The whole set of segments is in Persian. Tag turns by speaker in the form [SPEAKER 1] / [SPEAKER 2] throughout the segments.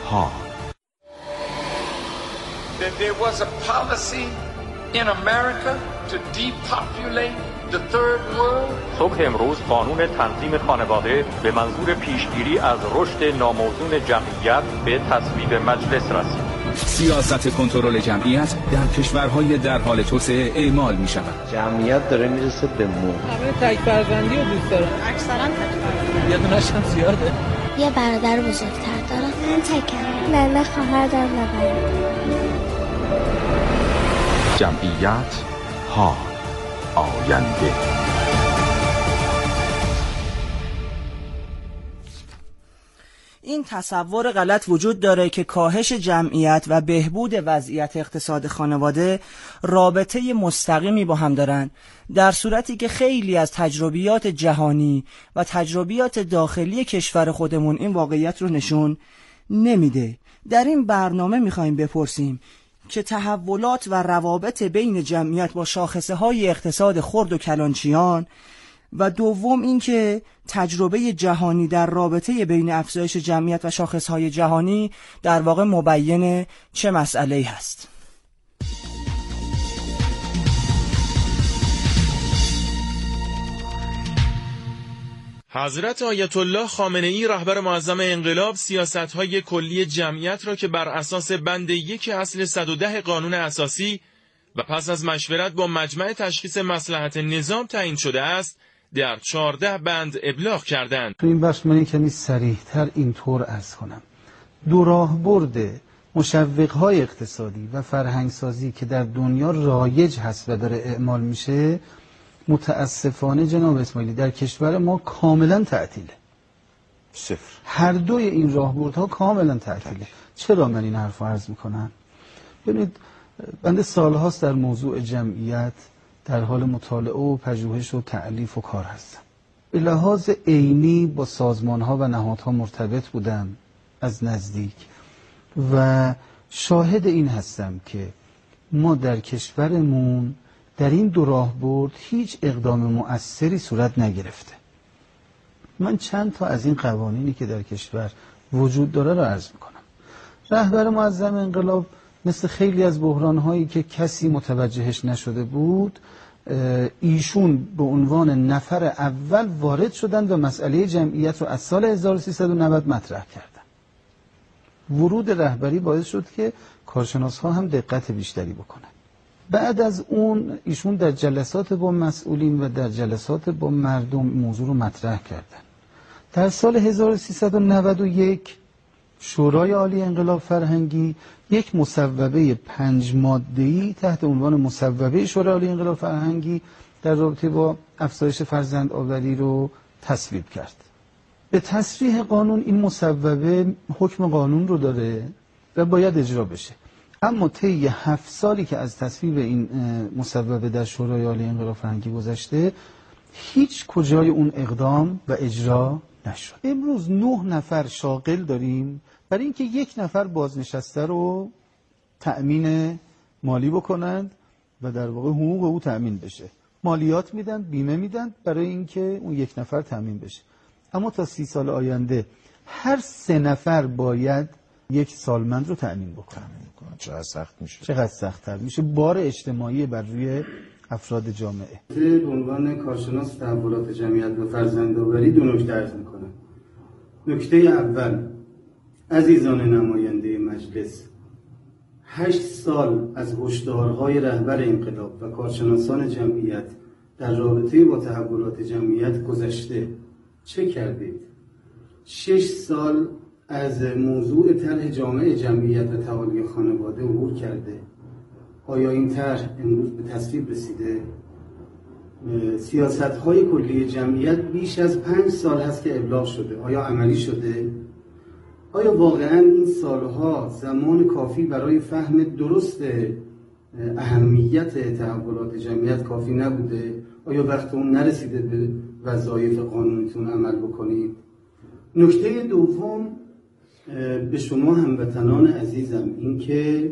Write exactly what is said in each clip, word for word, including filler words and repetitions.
[SPEAKER 1] ها.
[SPEAKER 2] That there was a policy in America to depopulate the third world.
[SPEAKER 3] صبح امروز قانون تنظیم خانواده به منظور پیشگیری از رشد ناموزون جمعیت به تصویب مجلس رسید.
[SPEAKER 4] سیاست کنترل جمعیت در کشورهای در حال توسعه اعمال می شود.
[SPEAKER 5] جمعیت داره میرسه به مو.
[SPEAKER 6] همه تک فرزندی رو دوست دارن.
[SPEAKER 7] اکثرا تک فرزندی.
[SPEAKER 6] یه دونش هم زیاده.
[SPEAKER 8] یه برادر بزرگتر دارم. من تکم. نه نه خواهر دارم نه برادر.
[SPEAKER 1] جمعیت ها. آینده.
[SPEAKER 9] این تصور غلط وجود داره که کاهش جمعیت و بهبود وضعیت اقتصاد خانواده رابطه مستقیمی با هم دارن، در صورتی که خیلی از تجربیات جهانی و تجربیات داخلی کشور خودمون این واقعیت رو نشون نمیده. در این برنامه میخوایم بپرسیم که تحولات و روابط بین جمعیت با شاخصه های اقتصاد خرد و کلانچیان، و دوم اینکه تجربه جهانی در رابطه بین افزایش جمعیت و شاخصهای جهانی در واقع مبین چه مسئله‌ای هست.
[SPEAKER 10] حضرت آیت الله خامنه‌ای رهبر معظم انقلاب سیاست‌های کلی جمعیت را که بر اساس بند یک اصل صد و ده قانون اساسی و پس از مشورت با مجمع تشخیص مصلحت نظام تعیین شده است در چهارده بند ابلاغ کردند.
[SPEAKER 11] تو این بخش من کمی صریح‌تر اینطور عرض کنم: دو راهبرد مشوق‌های اقتصادی و فرهنگسازی که در دنیا رایج هست و داره اعمال میشه، متاسفانه جناب اسماعیلی در کشور ما کاملا تعطیله.
[SPEAKER 5] صفر.
[SPEAKER 11] هر دوی این راهبردها کاملا تعطیله. چرا من این حرف رو عرض میکنم؟ ببینید، بنده سالهاست در موضوع جمعیت در حال مطالعه و پژوهش و تألیف و کار هستم. به لحاظ عینی با سازمان‌ها و نهادها مرتبط بودم از نزدیک و شاهد این هستم که ما در کشورمون در این دو راهبرد هیچ اقدام مؤثری صورت نگرفته. من چند تا از این قوانینی که در کشور وجود داره را عرض میکنم. رهبر معظم انقلاب مثل خیلی از بحران‌هایی که کسی متوجهش نشده بود، ایشون به عنوان نفر اول وارد شدند و مسئله جمعیت رو از سال هزار و سیصد و نود مطرح کردن. ورود رهبری باعث شد که کارشناس‌ها هم دقت بیشتری بکنن. بعد از اون ایشون در جلسات با مسئولین و در جلسات با مردم موضوع رو مطرح کردن. در سال هزار و سیصد و نود و یک شورای عالی انقلاب فرهنگی یک مصوبه پنج ماده‌ای تحت عنوان مصوبه شورای عالی انقلاب فرهنگی در رابطه با افزایش فرزند آوری رو تصویب کرد. به تصریح قانون این مصوبه حکم قانون رو داره و باید اجرا بشه. اما طی هفت سالی که از تصویب این مصوبه در شورای عالی انقلاب فرهنگی گذشته، هیچ کجای اون اقدام و اجرا نشد. امروز نه نفر شاغل داریم برای اینکه یک نفر بازنشسته رو تأمین مالی بکنند و در واقع حقوق او تأمین بشه. مالیات میدن، بیمه میدن برای اینکه اون یک نفر تأمین بشه. اما تا سی سال آینده هر سه نفر باید یک سالمند رو تأمین بکنن.
[SPEAKER 5] چقدر سخت میشه؟ چقدر
[SPEAKER 11] سخت‌تر میشه؟ بار اجتماعی بر روی افراد جامعه.
[SPEAKER 12] به عنوان کارشناس تحولات جمعیت و فرزندآوری دو نکته عرض میکنم. نکته اول، عزیزان نماینده مجلس، هشت سال از هشدارهای رهبر انقلاب و کارشناسان جمعیت در رابطه با تحولات جمعیت گذشته. چه کردید؟ شش سال از موضوع طرح جامع جمعیت و تعالی خانواده عبور کرده. آیا این طرح امروز به تصویب رسیده؟ سیاست‌های کلی جمعیت بیش از پنج سال هست که ابلاغ شده. آیا عملی شده؟ آیا واقعاً این سالها زمان کافی برای فهم درست اهمیت تحولات جمعیت کافی نبوده؟ آیا وقت اون نرسیده به وظایف قانونیتون عمل بکنید؟ نکته دوم، به شما هموطنان عزیزم، این که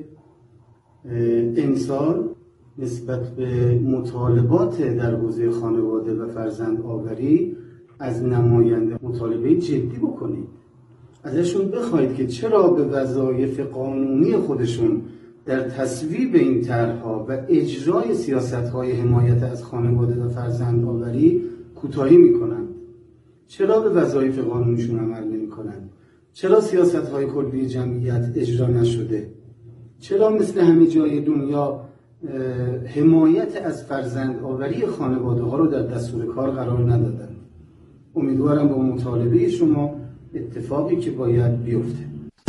[SPEAKER 12] امسال نسبت به مطالبات در حوزه خانواده و فرزند آوری از نماینده مطالبه جدی بکنید. ازشون بخواید که چرا به وظایف قانونی خودشون در تصویب این طرح‌ها و اجرای سیاست‌های حمایت از خانواده و فرزندآوری کوتاهی می‌کنند. چرا به وظایف قانونیشون عمل نمی‌کنند؟ چرا سیاست‌های کلی جمعیت اجرا نشده؟ چرا مثل همه جای دنیا حمایت از فرزندآوری خانواده‌ها رو در دستور کار قرار ندادن؟ امیدوارم با مطالبه شما اتفاقی که باید بیفته.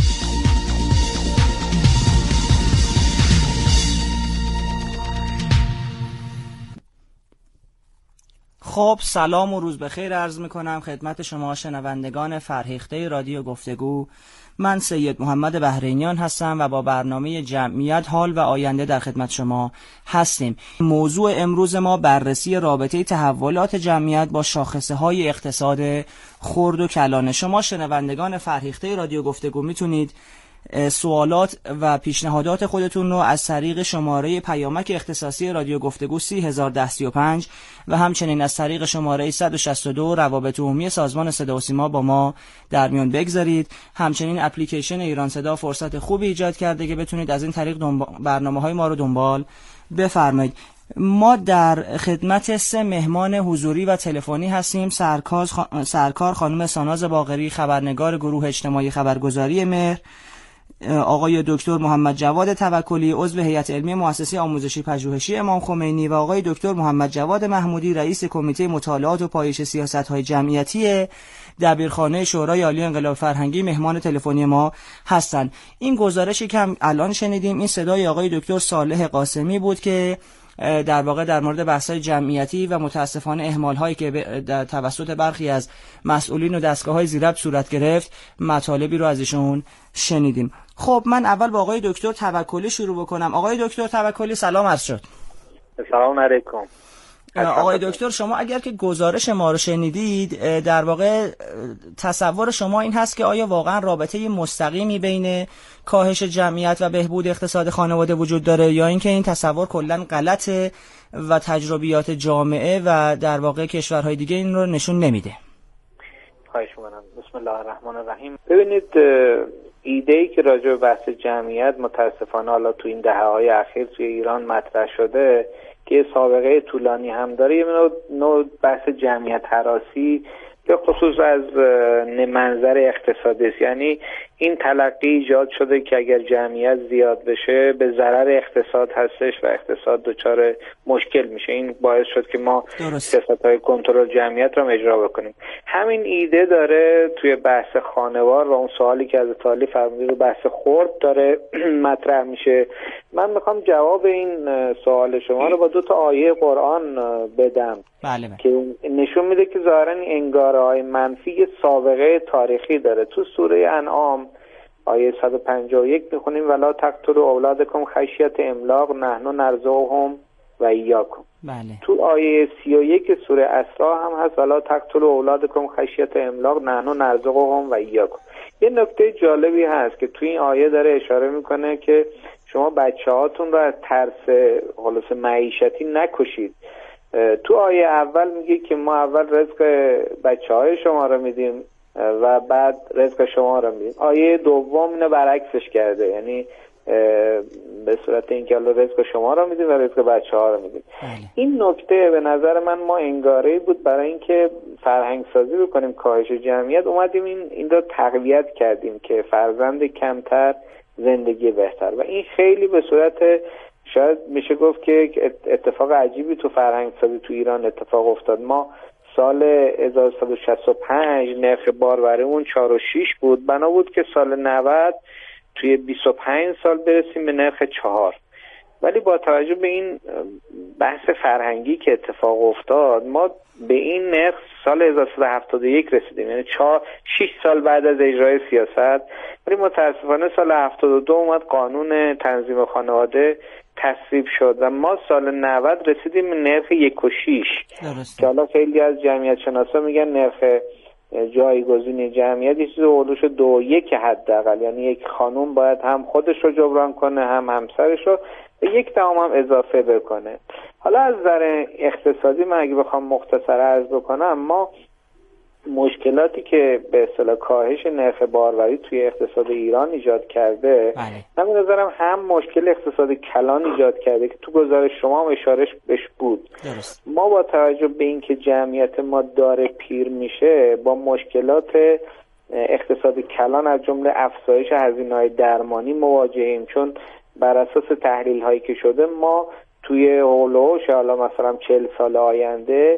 [SPEAKER 9] خب سلام و روز بخیر عرض میکنم خدمت شما شنوندگان فرهیخته رادیو گفتگو. من سید محمد بحرینیان هستم و با برنامه جمعیت حال و آینده در خدمت شما هستیم. موضوع امروز ما بررسی رابطه تحولات جمعیت با شاخصه های اقتصاد خرد و کلانه. شما شنوندگان فرهیخته رادیو گفتگو میتونید سوالات و پیشنهادات خودتون رو از طریق شماره پیامک اختصاصی رادیو گفتگو سی هزار و ده سی و پنج و همچنین از طریق شماره صد و شصت و دو روابط عمومی سازمان صدا و سیما با ما در میان بگذارید. همچنین اپلیکیشن ایران صدا فرصت خوبی ایجاد کرده که بتونید از این طریق برنامه‌های ما رو دنبال بفرمایید. ما در خدمت سه مهمان حضوری و تلفنی هستیم. سرکار خ... سرکار خانم ساناز باقری، خبرنگار گروه اجتماعی خبرگزاری مهر، آقای دکتر محمد جواد توکلی، عضو هیئت علمی مؤسسه آموزشی پژوهشی امام خمینی، و آقای دکتر محمد جواد محمودی، رئیس کمیته مطالعات و پایش سیاست‌های جمعیتی دبیرخانه شورای عالی انقلاب فرهنگی مهمان تلفنی ما هستند. این گزارشی که الان شنیدیم این صدای آقای دکتر صالح قاسمی بود که در واقع در مورد بحث‌های جمعیتی و متاسفانه اهمال‌هایی که در توسط برخی از مسئولین و دستگاه‌های ذی‌ربط صورت گرفت مطالبی رو از ایشون شنیدیم. خب من اول با آقای دکتر توکلی شروع بکنم. آقای دکتر توکلی سلام عرض شد.
[SPEAKER 7] سلام علیکم.
[SPEAKER 9] آقای دکتر شما اگر که گزارش ما رو شنیدید در واقع تصور شما این هست که آیا واقعا رابطه مستقیمی بین کاهش جمعیت و بهبود اقتصاد خانواده وجود داره یا اینکه این تصور کلا غلطه و تجربیات جامعه و در واقع کشورهای دیگه این رو نشون نمیده؟
[SPEAKER 7] خواهش می‌کنم. بسم الله الرحمن الرحیم. ببینید ایده‌ای که راجع به بحث جمعیت متاسفانه حالا تو این دهه‌های اخیر توی ایران مطرح شده که سابقه طولانی هم داره، یه نوع بحث جمعیت هراسی به خصوص از منظر اقتصادی است. یعنی این تلقی ایجاد شده که اگر جمعیت زیاد بشه به ضرر اقتصاد هستش و اقتصاد دچار مشکل میشه. این باعث شد که ما سیاست‌های کنترل جمعیت رو اجرا بکنیم. همین ایده داره توی بحث خانوار و اون سوالی که از تالی فرمودید رو بحث خرد داره مطرح میشه. من میخوام جواب این سوال شما رو با دو تا آیه قرآن بدم.
[SPEAKER 9] بله بله.
[SPEAKER 7] که نشون میده که ظاهراً انگاره‌های منفی سابقه تاریخی داره. تو سوره انعام آیه صد و پنجاه و یک میخونیم ولا تقتلوا اولادکم خشیة املاق نحن نرزقهم و ایاکم.
[SPEAKER 9] بله.
[SPEAKER 7] تو آیه سی و یک سوره اسراء هم هست ولا تقتلوا اولادکم خشیة املاق نحن نرزقهم و ایاکم. یه نکته جالبی هست که تو این آیه داره اشاره میکنه که شما بچه‌هاتون رو از ترس خلاص معیشتی نکشید. تو آیه اول میگه که ما اول رزق بچه‌های شما رو میدیم و بعد رزق شما رو میدیم. آیه دوم اینو برعکسش کرده، یعنی به صورت اینکه الله رزق شما رو میدیم و رزق بچه‌ها رو میدیم. این نکته به نظر من ما انگاره‌ای بود برای اینکه فرهنگ سازی بکنیم کاهش جمعیت، اومدیم این این رو تقویت کردیم که فرزند کمتر زندگی بهتر، و این خیلی به صورت شاید میشه گفت که اتفاق عجیبی تو فرهنگ سازی تو ایران اتفاق افتاد. ما سال هزار و سیصد و شصت و پنج نرخ باروریمون چهار و شش بود، بنا بود که سال نود توی بیست و پنج سال برسیم به نرخ چهار. ولی با توجه به این بحث فرهنگی که اتفاق افتاد ما به این نرخ سال هزار و سیصد و هفتاد و یک رسیدیم، یعنی چهار شش سال بعد از اجرای سیاست. ولی متاسفانه سال هفتاد و دو اومد قانون تنظیم خانواده تصویب شد و ما سال نود رسیدیم به نرخ یک و شیش که حالا خیلی از جمعیت شناسا میگن نرخ جایگزین جمعیت یه چیز اولوش دو یک حداقل، یعنی یک خانوم باید هم خودش رو جبران کنه هم همسرش رو به یک دهم هم اضافه بکنه. حالا از نظر اقتصادی من اگه بخوام مختصر عرض بکنم، ما مشکلاتی که به اصطلاح کاهش نرخ باروری توی اقتصاد ایران ایجاد کرده، من به نظرم هم مشکل اقتصاد کلان ایجاد کرده که تو گزارش شما هم اشاره بهش بود. درست. ما با توجه به اینکه جمعیت ما داره پیر میشه، با مشکلات اقتصاد کلان از جمله افزایش هزینه‌های درمانی مواجهیم، چون بر اساس تحلیل هایی که شده ما توی هولوش حالا مثلا چهل سال آینده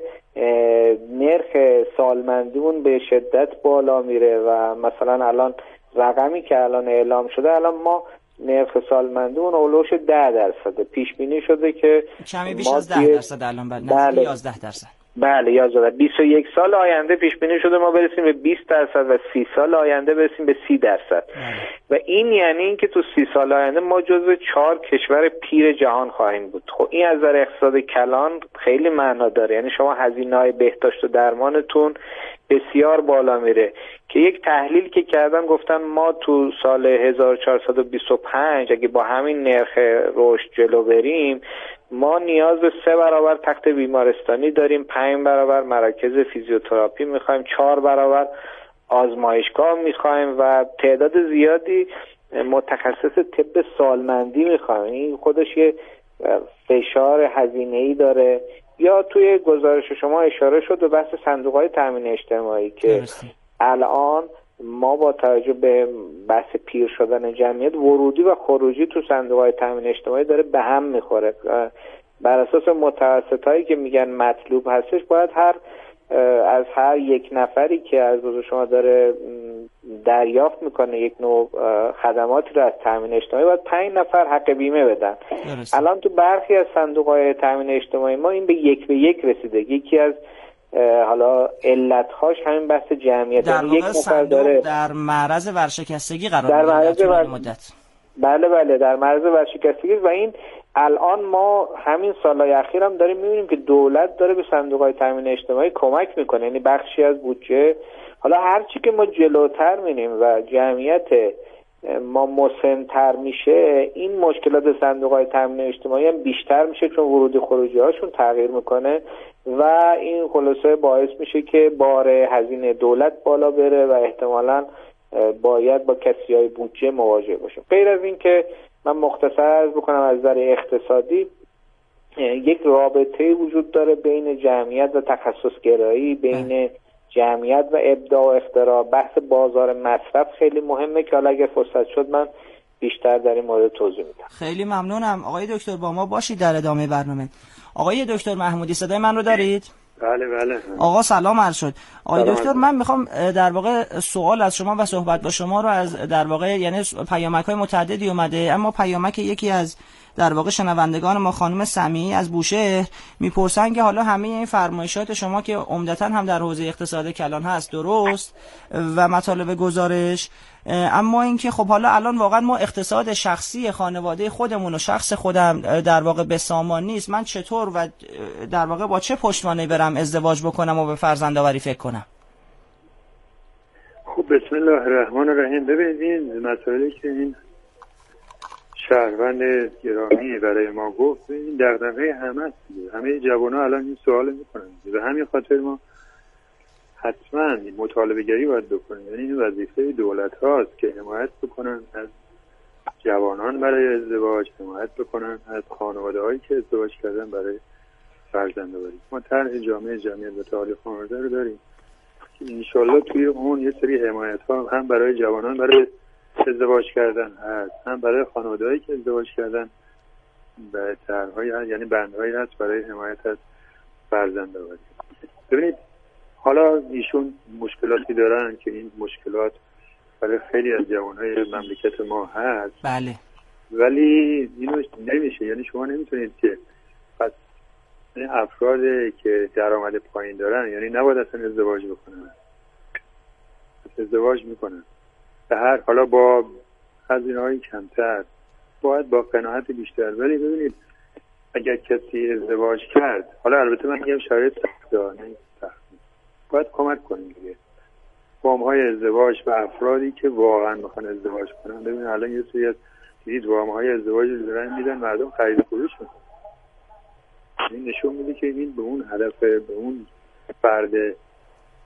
[SPEAKER 7] نرخ سالمندیمون به شدت بالا میره و مثلا الان رقمی که الان اعلام شده، الان ما نرخ سالمندیمون هولوش ده درصده، پیش بینی شده که
[SPEAKER 9] کمی بیش از ده درصد الان بعد نزدیک یازده درصد.
[SPEAKER 7] بله یازده. بیست و یک سال آینده پیش بینی شده ما برسیم به بیست درصد و سی سال آینده برسیم به سی درصد. و این یعنی این که تو سی سال آینده ما جزو چهار کشور پیر جهان خواهیم بود. خب این از نظر اقتصاد کلان خیلی معنا داره، یعنی شما هزینه‌های بهداشت و درمانتون بسیار بالا میره که یک تحلیل که کردن گفتن ما تو سال هزار و چهارصد و بیست و پنج اگه با همین نرخ رشد جلو بریم ما نیاز به سه برابر تخت بیمارستانی داریم، پنج برابر مراکز فیزیوتراپی میخوایم، چهار برابر آزمایشگاه میخوایم و تعداد زیادی متخصص طب سالمندی میخوایم. این خودش یه فشار هزینه‌ای داره. یا توی گزارش شما اشاره شد به بحث صندوق‌های تامین اجتماعی که الان ما با توجه به بحث پیر شدن جمعیت ورودی و خروجی تو صندوق‌های تامین اجتماعی داره به هم میخوره. بر اساس متوسطایی که میگن مطلوب هستش باید هر از هر یک نفری که از روز شما داره دریافت میکنه یک نوع خدماتی رو از تامین اجتماعی باید پنج نفر حق بیمه بدن. الان تو برخی از صندوق‌های تامین اجتماعی ما این به یک به یک رسیده. یکی از حالا علت‌هاش همین بحث جمعیت،
[SPEAKER 9] در
[SPEAKER 7] یک نفر داره
[SPEAKER 9] در معرض ورشکستگی قرار
[SPEAKER 7] در معرض
[SPEAKER 9] ور...
[SPEAKER 7] مدت. بله بله در معرض ورشکستگی و این الان ما همین سالهای اخیر هم داریم می‌بینیم که دولت داره به صندوق‌های تامین اجتماعی کمک میکنه، یعنی بخشی از بودجه. حالا هر چی که ما جلوتر می‌ریم و جمعیت ما مسن‌تر میشه این مشکلات صندوق‌های تامین اجتماعی هم بیشتر میشه چون ورودی خروجی هاشون تغییر میکنه و این خلاصه باعث میشه که بار هزینه دولت بالا بره و احتمالاً باید با کسی‌های بودجه مواجه باشیم. غیر از این که من مختصر عرض بکنم از نظر اقتصادی یک رابطه وجود داره بین جمعیت و تخصصگرایی، بین جمعیت و ابداع و اختراع. بحث بازار مصرف خیلی مهمه که حالا اگه فرصت شد من بیشتر در این مورد توضیح میدم.
[SPEAKER 9] خیلی ممنونم. آقای دکتر با ما باشید در ادامه برنامه. آقای دکتر محمودی صدای من رو دارید؟
[SPEAKER 13] بله بله.
[SPEAKER 9] آقا سلام عرض شد. آقای دکتر من میخوام در واقع سوال از شما و صحبت با شما رو از در واقع یعنی پیامک‌های متعددی اومده، اما پیامک یکی از در واقع شنوندگان ما خانم سمیعی از بوشهر میپرسن که حالا همه این فرمایشات شما که عمدتاً هم در حوزه اقتصاد کلان هست درست و مطالب گزارش، اما اینکه خب حالا الان واقعا ما اقتصاد شخصی خانواده خودمون و شخص خودم در واقع به سامان نیست، من چطور و در واقع با چه پشتوانه‌ای برم ازدواج بکنم و به فرزندآوری فکر کنم؟
[SPEAKER 13] خب بسم الله الرحمن الرحیم. ببینید این مسائلی که این شهروند گرامی برای ما گفت این دغدغه همه است. همه جوان‌ها الان این سوال میکنن. به همین خاطر ما حتما مطالبه گری باید بکنیم. یعنی این وظیفه دولت هاست که حمایت بکنن از جوانان برای ازدواج، حمایت بکنن از خانواده هایی که ازدواج کردن برای فرزندآوری. ما طرح جامعه جمعیت و تعالی خانواده رو داریم که انشالله توی اون یه سری حمایت ها هم برای جوانان برای ازدواج کردن هست، هم برای خانواده‌هایی که ازدواج کردن و طرح‌هایی هست، یعنی بندهایی هست برای حمایت از فرزندآوری. ببینید حالا ایشون مشکلاتی دارن که این مشکلات برای خیلی از جوانهای مملکت ما هست.
[SPEAKER 9] بله.
[SPEAKER 13] ولی اینو نمیشه، یعنی شما نمیتونید که پس این افرادی که درآمد پایین دارن یعنی نباید اصلا ازدواج بکنن. ازدواج میکنن. به هر حالا با هزینه‌های کمتر، باید با قناعت بیشتر. ولی ببینید اگر کسی ازدواج کرد، حالا البته من میگم شرایط سخته، نه سخت، باید کمک کنیم دیگه. وام‌های ازدواج و افرادی که واقعا میخوان ازدواج کنن. ببینید الان یه سری از دید وام‌های ازدواج رو دارن میدن، مردم خرید فروش میکنن. این نشون میده که این به اون هدف، به اون فرد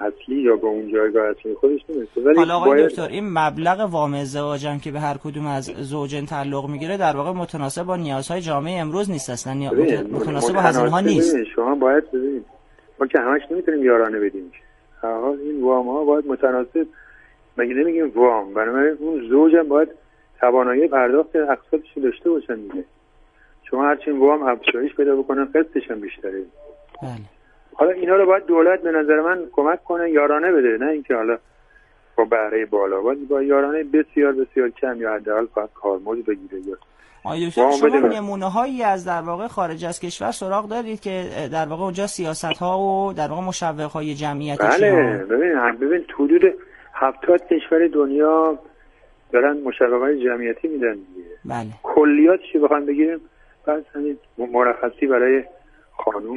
[SPEAKER 13] اصلی یا به اون جایگاه اصلی خودش نمیرسه. ولی
[SPEAKER 9] حالا آقای
[SPEAKER 13] باید...
[SPEAKER 9] دکتر این مبلغ وام ازدواج هم که به هر کدوم از زوجین تعلق میگیره در واقع متناسب با نیازهای جامعه امروز نیست اصلا، نیا... متناسب با هزینه ها نیست.
[SPEAKER 13] شما باید ببینید ما که همش نمیتونیم یارانه بدیم، هر حال این وام ها باید متناسب، مگه نمیگیم وام، بنابراین اون زوج هم باید توانایی پرداخت اقساطش داشته باشن دیگه. شما هرچین وام افزایش پیدا بکنن قسطش هم بیشتره.
[SPEAKER 9] بله.
[SPEAKER 13] حالا اینا رو باید دولت به نظر من کمک کنه، یارانه بده، نه اینکه حالا با بهره بالا، باید با یارانه بسیار بسیار کم یا حداقل فقط کارمزد بگیره. یا
[SPEAKER 9] آیا شما نمونه هایی از در واقع خارج از کشور سراغ دارید که در واقع اونجا سیاست ها و در واقع مشوق های جمعیتی؟
[SPEAKER 13] بله، ببین ببین حدود هفتاد کشور دنیا دارن مشوق های جمعیتی میدن دیگه.
[SPEAKER 9] بله.
[SPEAKER 13] کلیاتش بخوام بگیریم پس همین مرخصی برای خانوم،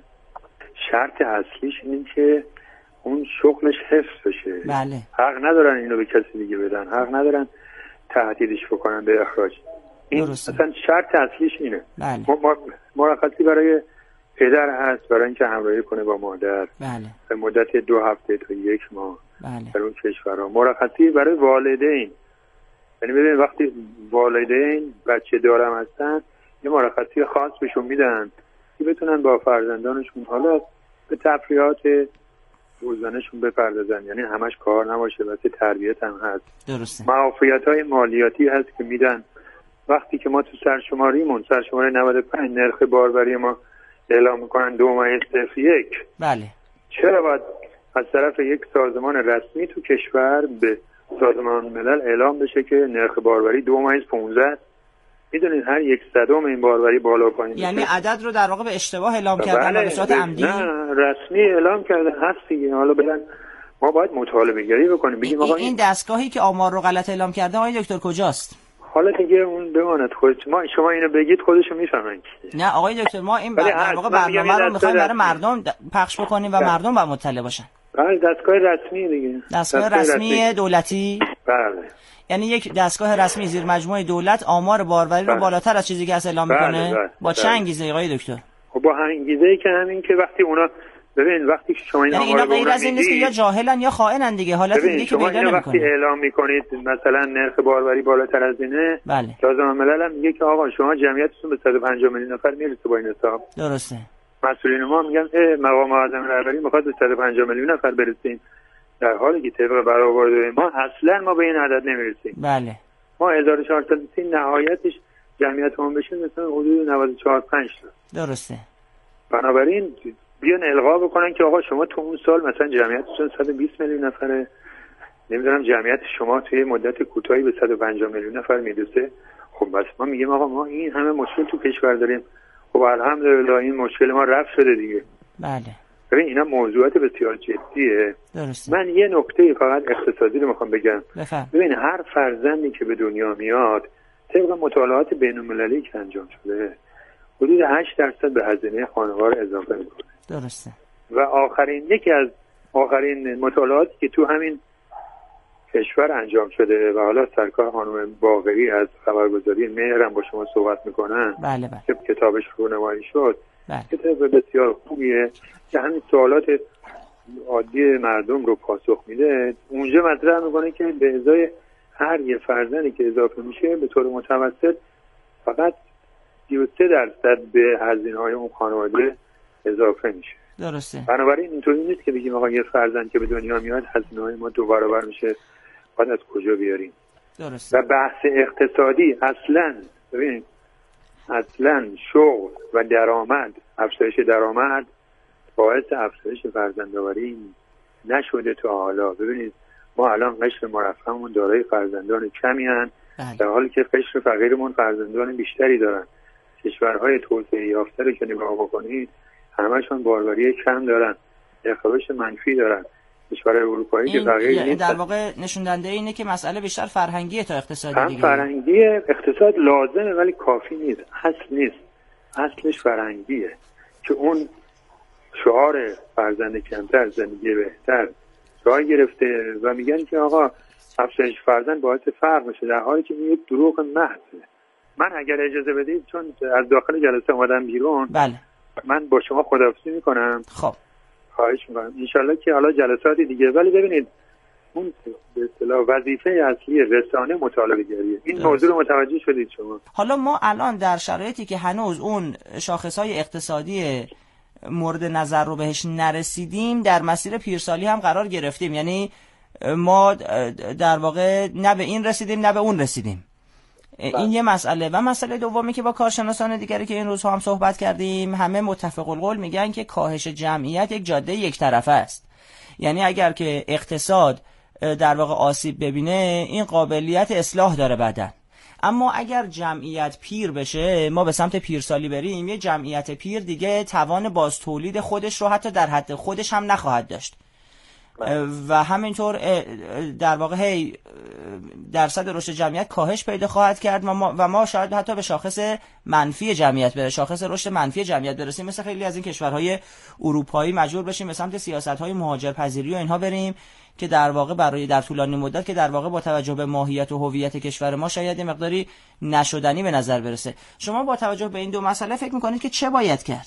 [SPEAKER 13] شرط اصلیش این که اون شغلش حفظ بشه.
[SPEAKER 9] بله.
[SPEAKER 13] حق ندارن اینو به کسی دیگه بدن، حق ندارن تهدیدش بکنن به اخراج. این درسته. مثلا شرط اصلیش اینه.
[SPEAKER 9] بله.
[SPEAKER 13] مرخصی برای پدر هست برای اینکه همراهی کنه با مادر.
[SPEAKER 9] بله.
[SPEAKER 13] به مدت دو هفته تا یک ماه.
[SPEAKER 9] بله.
[SPEAKER 13] در اون کشورها. مرخصی برای والدین، یعنی ببین وقتی والدین بچه دارم هستن یه مرخصی خاص بهشون میدن که بتونن با فرزندانشون حالا به تفریحات روزانه‌شون بپردازن، یعنی همش کار نباشه، واسه تربیت هم هست.
[SPEAKER 9] درسته.
[SPEAKER 13] معافیت‌های مالیاتی هست که میدن. وقتی که ما تو سرشماریمون سرشماری نود و پنج نرخ باربری ما اعلام میکنن دو مایه صفر یک،
[SPEAKER 9] بله،
[SPEAKER 13] چرا باید از طرف یک سازمان رسمی تو کشور به سازمان ملل اعلام بشه که نرخ باربری دو مایه پانزده؟ میدونید هر یک صدم این باربری بالا و پایین،
[SPEAKER 9] یعنی عدد رو در واقع به اشتباه اعلام کردن و به صورت عمدی؟
[SPEAKER 13] نه، رسمی اعلام کردن هست دیگه. حالا بدن ما باید مطالبه گری بکنیم، بگیم آقا
[SPEAKER 9] این دستگاهی که آمار رو غلط اعلام کرده آقای دکتر کجاست؟
[SPEAKER 13] حالا دیگه اون بماند خودت، ما شما اینو بگید خودشو میفهمن.
[SPEAKER 9] نه آقای دکتر، ما این در واقع برنامه رو میخوایم برای مردم مردم پخش بکنیم و مردم باید مطلع باشن.
[SPEAKER 13] بله، دستگاه رسمی دیگه.
[SPEAKER 9] دستگاه, دستگاه رسمی, رسمی دولتی؟
[SPEAKER 13] بله.
[SPEAKER 9] یعنی یک دستگاه رسمی زیر مجموعه دولت آمار باربری رو بالاتر از چیزی که از اعلام میکنه؟
[SPEAKER 13] بله بله.
[SPEAKER 9] با چه انگیزه آقای دکتر؟
[SPEAKER 13] خب با انگیزه‌ای که همین که وقتی اونا ببین وقتی شما این
[SPEAKER 9] یعنی اینا غیر از این نیست که یا جاهلن یا خائنن دیگه، حالت دیگه که پیدا نمی‌کنه.
[SPEAKER 13] وقتی اعلام میکنید مثلا نرخ باربری بالاتر از اینه،
[SPEAKER 9] بله،
[SPEAKER 13] سازمان ملل هم میگه که آقا شما جمعیتتون به صد و پنجاه میلیون نفر میرسه با این حساب.
[SPEAKER 9] درسته.
[SPEAKER 13] مسئولین ما میگن مقام معظم رهبری میخواد به صد و پنجاه میلیون نفر برسیم، در حالی که طبق برآورده ما اصلا ما به این عدد نمیرسیم.
[SPEAKER 9] بله.
[SPEAKER 13] ما هزار و چهارصد و سی نهایتش جمعیتمون بشه مثلا حدود نود و چهار پنج تا.
[SPEAKER 9] درسته.
[SPEAKER 13] بنابراین بیان القا بکنن که آقا شما تو اون سال مثلا جمعیتتون صد و بیست میلیون نفره، نمیدونم جمعیت شما توی مدت کوتاهی به صد و پنجاه میلیون نفر میرسه. خب بس ما میگیم آقا ما این همه مشکل تو کشور داریم، خب الحمدلله این مشکل ما رفع شده دیگه.
[SPEAKER 9] بله.
[SPEAKER 13] ببین اینا موضوعات بسیار جدیه.
[SPEAKER 9] درسته.
[SPEAKER 13] من یه نکته فقط اقتصادی رو میخوام بگم.
[SPEAKER 9] بفهم.
[SPEAKER 13] ببین هر فرزندی که به دنیا میاد طبق مطالعات بین‌المللی که انجام شده حدود هشت درصد به هزینه خانوار اضافه میکنه.
[SPEAKER 9] درسته.
[SPEAKER 13] و آخرین یکی از آخرین مطالعاتی که تو همین کشور انجام شده و حالا سرکار خانم باقری از خبرگزاری مهر هم با شما صحبت میکنن،
[SPEAKER 9] بله بله،
[SPEAKER 13] که کتابش رونمایی شد،
[SPEAKER 9] بله،
[SPEAKER 13] کتاب بسیار خوبیه که همین سوالات عادی مردم رو پاسخ میده. اونجا مطرح میکنه که به ازای هر یه فرزندی که اضافه میشه به طور متوسط فقط سی و سه درصد به هزینه‌های اون خانواده اضافه میشه.
[SPEAKER 9] درسته.
[SPEAKER 13] بنابراین اینطوری نیست که بگیم آقا یه فرزند که به دنیا میاد هزینه‌های ما دو برابر میشه، باید از کجا بیاریم؟
[SPEAKER 9] درسته.
[SPEAKER 13] و بحث اقتصادی اصلا ببین اصلا شغل و درآمد، افزایش درآمد باعث افزایش فرزندآوری نشده تا حالا. ببینید ما الان قشر مرفهمون دارای فرزندان کمی هستند، در حالی که قشر فقیرمون فرزندان بیشتری دارن. کشورهای توسعه یافته رو که نگاه بکنید همشون باربری کم دارن، اخراج منفی دارن. کشورهای اروپایی که فقیر نیست.
[SPEAKER 9] در واقع نشون دهنده اینه که مسئله بیشتر فرهنگیه تا اقتصادی
[SPEAKER 13] هم
[SPEAKER 9] دیگه.
[SPEAKER 13] فرهنگیه، اقتصاد لازمه ولی کافی نیست، اصل نیست. اصلش فرهنگیه که اون شعار فرزند کمتر زندگی بهتر جای گرفته و میگن که آقا افزایش فرزند باعث فرق میشه، در حالی که این یک دروغ محضه. من اگر اجازه بدید چون از داخل جلسه اومدم بیرون،
[SPEAKER 9] بله،
[SPEAKER 13] من با شما خداحافظی میکنم.
[SPEAKER 9] خب
[SPEAKER 13] خواهش میکنم انشالله که حالا جلسات دیگه. ولی ببینید اون به اصطلاح وظیفه اصلی رسانه مطالبه گریه. این موضوع رو متوجه شدید شما؟
[SPEAKER 9] حالا ما الان در شرایطی که هنوز اون شاخصهای اقتصادی مورد نظر رو بهش نرسیدیم، در مسیر پیرسالی هم قرار گرفتیم. یعنی ما در واقع نه به این رسیدیم نه به اون رسیدیم. این یه مسئله. و مسئله دومی که با کارشناسان دیگری که این روزها هم صحبت کردیم، همه متفق القول میگن که کاهش جمعیت یک جاده یک طرفه است. یعنی اگر که اقتصاد در واقع آسیب ببینه، این قابلیت اصلاح داره بعداً. اما اگر جمعیت پیر بشه، ما به سمت پیرسالی بریم، یه جمعیت پیر دیگه توان باز تولید خودش رو حتی در حد خودش هم نخواهد داشت و همینطور در واقع هی درصد رشد جمعیت کاهش پیدا خواهد کرد و ما, و ما شاید حتی به شاخص منفی جمعیت بره شاخص رشد منفی جمعیت برسیم. مثل خیلی از این کشورهای اروپایی مجبور بشیم به سمت سیاست‌های مهاجرپذیری و اینها بریم که در واقع برای در طولانی مدت که در واقع با توجه به ماهیت و هویت کشور ما شاید یه مقداری نشدنی به نظر برسه. شما با توجه به این دو مسئله فکر می‌کنید که چه باید کرد؟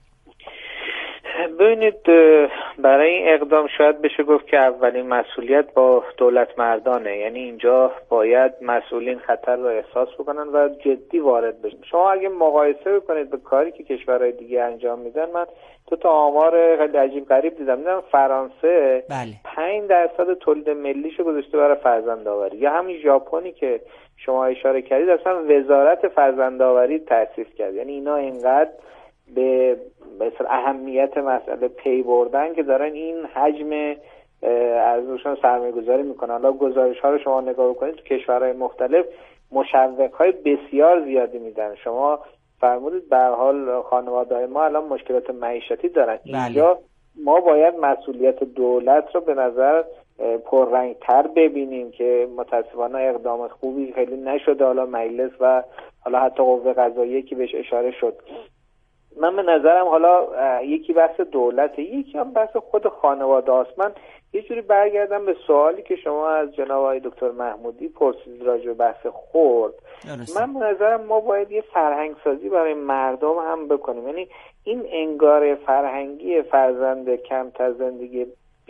[SPEAKER 7] ببینید، برای این اقدام شاید بشه گفت که اولین مسئولیت با دولت مردانه. یعنی اینجا باید مسئولین خطر رو احساس بکنن و جدی وارد بشن. شما اگه مقایسه بکنید به کاری که کشورهای دیگه انجام میدن، من تو تا آمار خیلی عجیب غریب دیدم. دیدم فرانسه
[SPEAKER 9] بله.
[SPEAKER 7] پنج درصد تولید ملیشو گذاشته برای فرزندآوری. یا همین ژاپنی که شما اشاره کردید اصلا وزارت فرزندآوری تأسیس کرد. یعنی اینا اینقدر به مثلا اهمیت مسئله پی بردن که دارن این حجم از روشان سرمایه گذاری میکنن. حالا گزارش ها رو شما نگاه بکنید تو کشورهای مختلف مشوق های بسیار زیادی میدن. شما فرمودید به هر حال خانواده های ما الان مشکلات معیشتی دارن.
[SPEAKER 9] بله.
[SPEAKER 7] اینجا ما باید مسئولیت دولت رو به نظر پررنگتر ببینیم که متاسفانه اقدام خوبی خیلی نشده. حالا مجلس و حالا حتی قوه قضاییه که بهش اشاره شد. من به نظرم حالا یکی بحث دولته، یکی هم بحث خود خانواده است. من یه جوری برگردم به سوالی که شما از جناب آقای دکتر محمودی پرسید راجع به بحث خرد. من به نظرم ما باید یه فرهنگ سازی برای مردم هم بکنیم. یعنی این انگار فرهنگی فرزند کمتر زندگی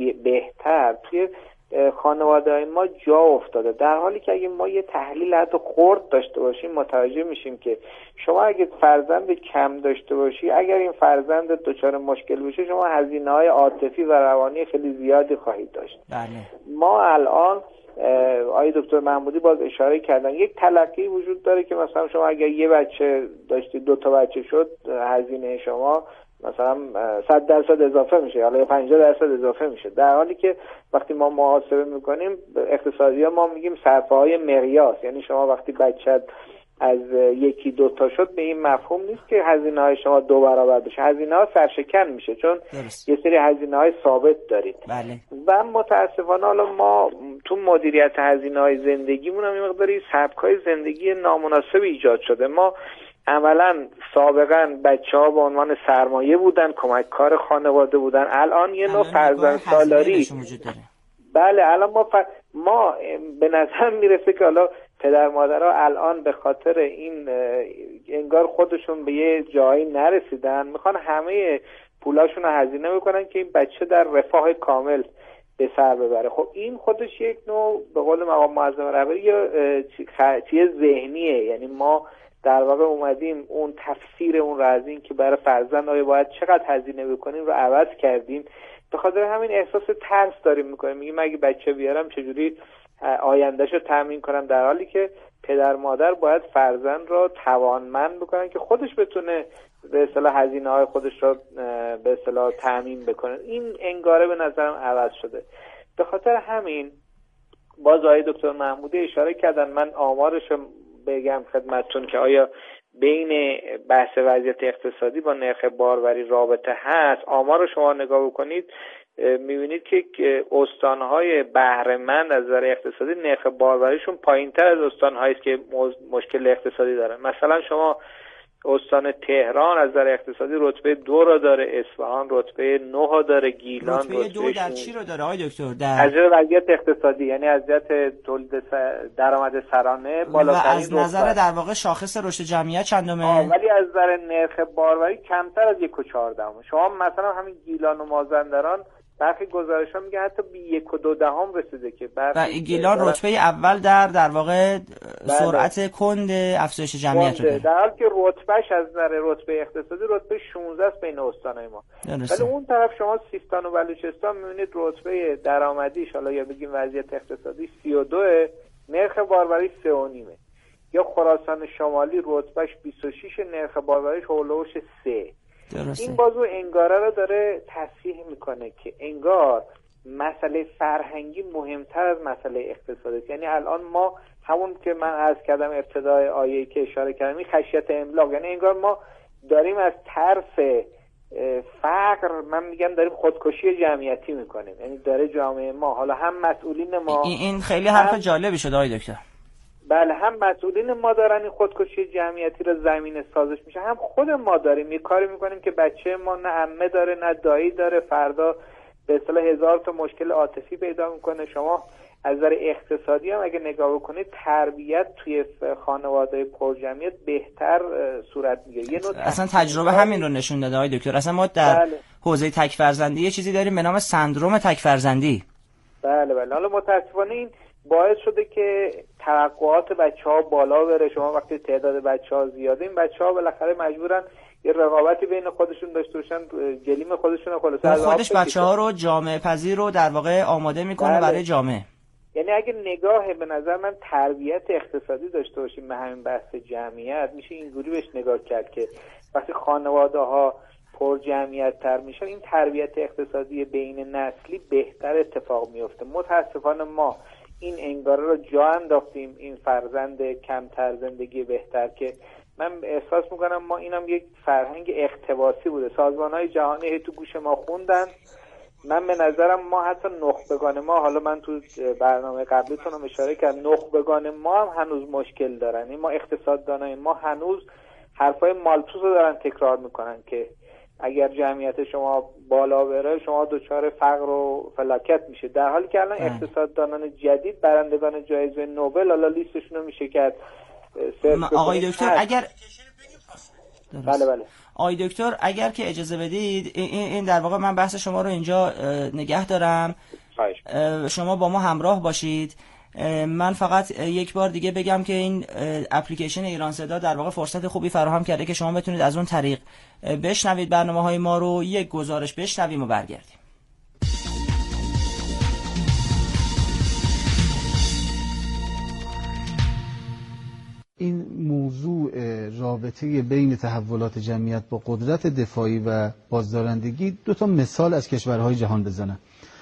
[SPEAKER 7] بهتر توی خانواده های ما جا افتاده، در حالی که اگه ما یه تحلیل حتی خرد داشته باشیم متوجه میشیم که شما اگه فرزند کم داشته باشی، اگر این فرزند دچار مشکل بشه، شما هزینه های عاطفی و روانی خیلی زیادی خواهید داشت.
[SPEAKER 9] بله.
[SPEAKER 7] ما الان آقای دکتر محمودی باز اشاره کردن یک تلقی وجود داره که مثلا شما اگر یه بچه داشتی دو تا بچه شد، هزینه شما مثلا صد درصد اضافه میشه، حالا پنجاه درصد اضافه میشه، در حالی که وقتی ما محاسبه میکنیم اقتصادی ها ما میگیم صرفه های مقیاس. یعنی شما وقتی بچت از یکی دو تا شد به این مفهوم نیست که هزینه های شما دو برابر بشه، هزینه ها سرشکن میشه چون درست. یه سری هزینه های ثابت دارید.
[SPEAKER 9] بله.
[SPEAKER 7] و متاسفانه حالا ما تو مدیریت هزینه های زندگیمون هم یه مقداری سبکای زندگی نامناسب ایجاد شده. ما اولا سابقا بچه ها به عنوان سرمایه بودن، کمک کار خانواده بودن، الان یه نوع فرزند سالاری. بله الان ما ف... ما به نظر میرسه که حالا پدر مادرها الان به خاطر این انگار خودشون به یه جایی نرسیدن، میخوان همه پولاشون رو هزینه بکنن که این بچه در رفاه کامل به سر ببره. خب این خودش یک نوع به قول مقام معظم رهبری یه چیز ذهنیه. یعنی ما در واقع اومدیم اون تفسیر اون رو از این که برای فرزند آیا باید چقدر هزینه بکنیم رو عوض کردیم. به خاطر همین احساس ترس داریم میکنیم، میگیم اگه بچه بیارم چجوری آیندهشو تامین کنم، در حالی که پدر مادر باید فرزند رو توانمند بکنن که خودش بتونه به اصطلاح هزینه های خودش رو به اصطلاح تامین بکنه. این انگاره به نظرم عوض شده. به خاطر همین باز آقای دکتر محمودی اشاره کردن، من آمارش رو بگم خدمتتون که آیا بین بحث وضعیت اقتصادی با نرخ باروری رابطه هست. آمار رو شما نگاه بکنید میبینید که استانهای بهره‌مند از نظر اقتصادی نرخ باروریشون پایین‌تر از استانهایی است که مشکل اقتصادی دارن. مثلا شما استان تهران از نظر اقتصادی رتبه دو را داره، اصفهان رتبه نه را داره، گیلان
[SPEAKER 9] رتبه, رتبه دو در چی رو داره آقای دکتر؟ در
[SPEAKER 7] از نظر وضعیت اقتصادی، یعنی از نظر تولید درآمد سرانه بالاترین.
[SPEAKER 9] و از نظر در واقع شاخص رشد جمعیت چندمه؟
[SPEAKER 7] ولی از نظر نرخ باربری کمتر از یک و چهاردهم. شما مثلا همین گیلان و مازندران برخی گزارش‌ها میگه حتی به یک و دو دهم رسیده که
[SPEAKER 9] و گیلان رتبه اول در در واقع سرعت کند افزایش جمعیت رو داره،
[SPEAKER 7] در حالی که رتبهش از نظر رتبه اقتصادی رتبه شانزده است بین استان‌های ما. ولی اون طرف شما سیستان و بلوچستان می‌بینید رتبه درآمدیش حالا یا بگیم وضعیت اقتصادی سی و دو، نرخ باربری سه و نیم. یا خراسان شمالی رتبهش بیست و شش، نرخ باربریش هولوش سه.
[SPEAKER 9] درسته.
[SPEAKER 7] این بازو انگاره رو داره تصحیح میکنه که انگار مسئله فرهنگی مهمتر از مسئله اقتصادی. یعنی الان ما همون که من عرض کردم ابتدای آیه‌ای که اشاره کردم این خشیت املاق، یعنی انگار ما داریم از طرف فقر، من میگم داریم خودکشی جمعیتی میکنیم. یعنی داره جامعه ما، حالا هم مسئولین ما،
[SPEAKER 9] این خیلی حرف جالبی شده آقای دکتر.
[SPEAKER 7] بله، هم مسئولین ما دارن این خودکشی جمعیتی رو زمینه سازش میشه، هم خود ما داریم یه کاری میکنیم که بچه ما نه عمه داره نه دایی داره، فردا به اصطلاح هزار تا مشکل عاطفی پیدا میکنه. شما از نظر اقتصادی هم اگه نگاه بکنید تربیت توی خانواده پرجمعیت بهتر صورت میگیره.
[SPEAKER 9] اصلا تجربه همین رو نشون داده آقای دکتر. اصلا ما در بله. حوزه تک فرزندی یه چیزی داریم به نام سندروم تک فرزندی.
[SPEAKER 7] بله بله. حالا متاسفانه این باعث شده که توقعات بچه‌ها بالا بره. شما وقتی تعداد بچه‌ها زیاده، این بچه‌ها بالاخره مجبورن یه رقابتی بین خودشون داشته باشن، گلیم خودشون رو خلاصه از
[SPEAKER 9] خودش بچه‌ها رو جامعه پذیر رو در واقع آماده میکنه بله. برای جامعه.
[SPEAKER 7] یعنی اگه نگاه به نظر من تربیت اقتصادی داشته باشیم به همین بحث جمعیت، میشه اینجوری بهش نگاه کرد که وقتی خانواده‌ها پر جمعیت تر میشن، این تربیت اقتصادی بین نسلی بهتر اتفاق میفته. متاسفانه ما این انگاره رو جا انداختیم، این فرزند کمتر زندگی بهتر، که من احساس میکنم ما اینم یک فرهنگ اقتباسی بوده. سازمان‌های جهانی تو گوش ما خوندن. من به نظرم ما حتی نخبگان ما، حالا من تو برنامه قبلیتون هم اشاره کردم، نخبگان ما هم هنوز مشکل دارن. این ما اقتصاددانای ما هنوز حرفای مالتوس رو دارن تکرار میکنن که اگر جمعیت شما بالا بره شما دچار فقر و فلاکت میشه، در حالی که الان اقتصاددانان جدید برندگان جایزه نوبل حالا لیستشون رو میشه کرد.
[SPEAKER 9] آقای دکتر هست. اگر
[SPEAKER 7] بله بله
[SPEAKER 9] آقای دکتر اگر که اجازه بدید این, این در واقع من بحث شما رو اینجا نگه دارم، شما با ما همراه باشید. من فقط یک بار دیگه بگم که این اپلیکیشن ایران صدا در واقع فرصت خوبی فراهم کرده که شما بتونید از اون طریق بشنوید برنامه‌های ما رو. یک گزارش بشنویم و برگردیم.
[SPEAKER 11] این موضوع رابطه بین تحولات جمعیت با قدرت دفاعی و بازدارندگی دو تا مثال از کشورهای جهان بزنم.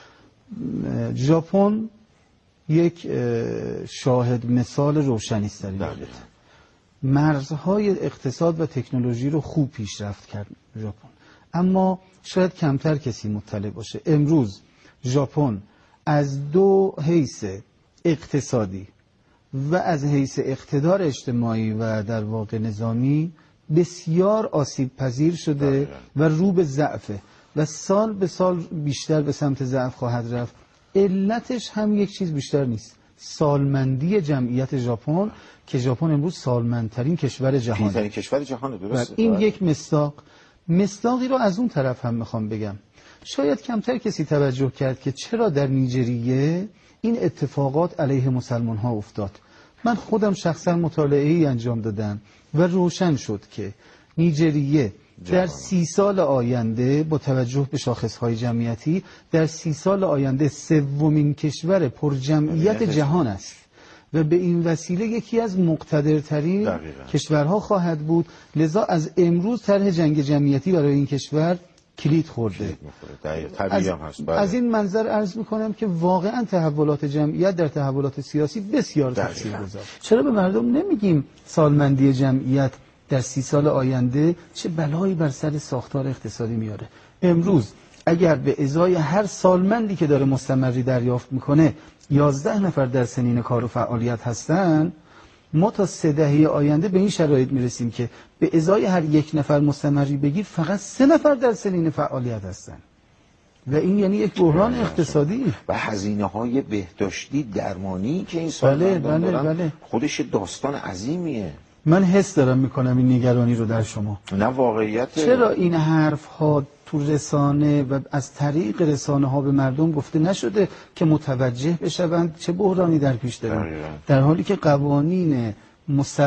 [SPEAKER 11] ژاپن یک شاهد مثال روشنی است در این رابطه. مرزهای اقتصاد و تکنولوژی رو خوب پیشرفت کرد ژاپن، اما شاید کمتر کسی مطلع باشه. امروز ژاپن از دو حیث اقتصادی و از حیث اقتدار اجتماعی و در واقع نظامی بسیار آسیب پذیر شده و رو به ضعفه و سال به سال بیشتر به سمت ضعف خواهد رفت. علتش هم یک چیز بیشتر نیست، سالمندی جمعیت ژاپن که ژاپن امروز سالمندترین کشور جهانه.
[SPEAKER 5] پیرترین کشور جهانه، درسته.
[SPEAKER 11] این باید. یک مصداق. مصداقی رو از اون طرف هم میخوام بگم. شاید کمتر کسی توجه کرد که چرا در نیجریه این اتفاقات علیه مسلمان ها افتاد. من خودم شخصا مطالعه‌ای انجام دادم و روشن شد که نیجریه در سی سال آینده با توجه به شاخصهای جمعیتی در سی سال آینده سومین کشور پرجمعیت جهان است و به این وسیله یکی از مقتدرترین کشورها خواهد بود. لذا از امروز طرح جنگ جمعیتی برای این کشور کلید خورده.
[SPEAKER 5] از,
[SPEAKER 11] از این منظر عرض میکنم که واقعا تحولات جمعیت در تحولات سیاسی بسیار تاثیرگذار. چرا به مردم نمیگیم سالمندی جمعیت در سی سال آینده چه بلایی بر سر ساختار اقتصادی میاره؟ امروز اگر به ازای هر سالمندی که داره مستمری دریافت میکنه یازده نفر در سنین کار و فعالیت هستن، ما تا سه دهه آینده به این شرایط میرسیم که به ازای هر یک نفر مستمری بگیر فقط سه نفر در سنین فعالیت هستن و این یعنی یک بحران اقتصادی
[SPEAKER 5] و هزینه های بهداشتی درمانی که این سالمندان
[SPEAKER 11] بله،
[SPEAKER 5] دارن
[SPEAKER 11] بله.
[SPEAKER 5] خودش داستان عظیمیه.
[SPEAKER 11] من حس دارم میکنم این نگرانی رو در شما.
[SPEAKER 5] نه واقعیت.
[SPEAKER 11] چرا این حرف ها تو رسانه و از طریق رسانه ها به مردم گفته نشده که متوجه بشوند چه بحرانی در پیش دارن، در حالی که قوانین مستقیم